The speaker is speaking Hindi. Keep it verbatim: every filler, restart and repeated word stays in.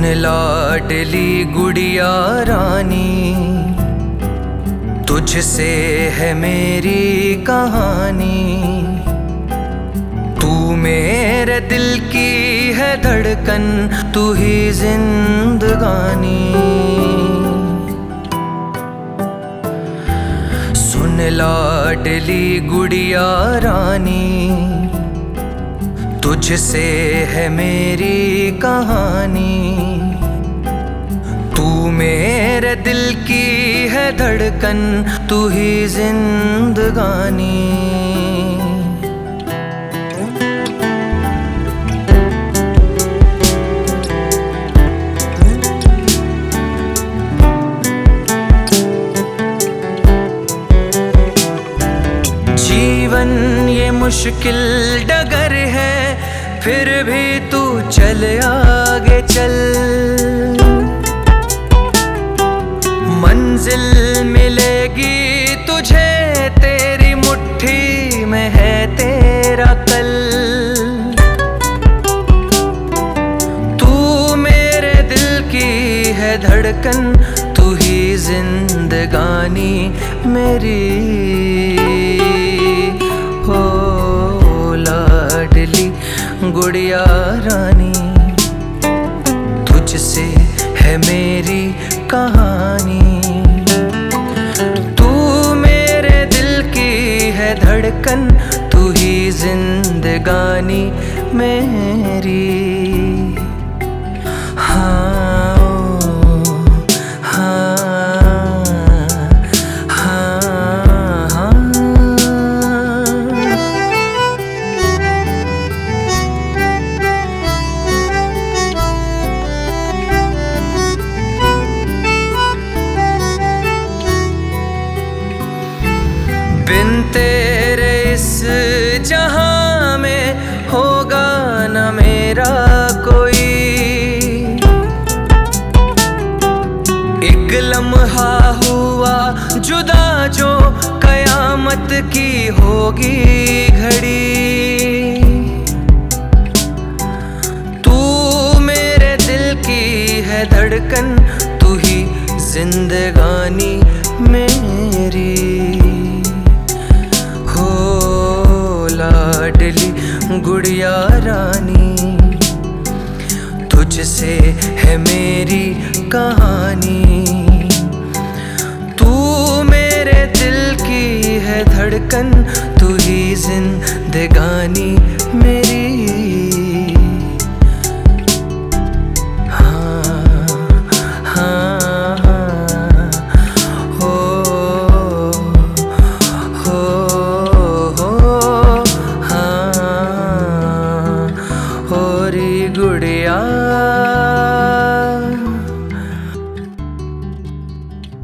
लाडली गुड़िया रानी, तुझसे है मेरी कहानी। तू मेरे दिल की है धड़कन, तू ही जिंदगानी। सुन लाडली गुड़िया रानी, तुझसे है मेरी कहानी। तू मेरे दिल की है धड़कन, तू ही जिंदगानी। जीवन ये मुश्किल डगर है, फिर भी तू चल आगे चल। मंजिल मिलेगी तुझे, तेरी मुट्ठी में है तेरा कल। तू मेरे दिल की है धड़कन, तू ही जिंदगानी मेरी। हो लाडली गुड़िया रानी, तुझसे है मेरी कहानी। तू मेरे दिल की है धड़कन, तू ही जिंदगानी मेरी। हाँ बिन तेरे इस जहां में होगा न मेरा कोई। एक लम्हा हुआ जुदा जो कयामत की होगी घड़ी। तू मेरे दिल की है धड़कन, तू ही जिंदगानी मेरी। लाडली गुड़िया रानी, तुझसे है मेरी कहानी। तू मेरे दिल की है धड़कन, तू ही जिंदगानी मेरी। गुड़िया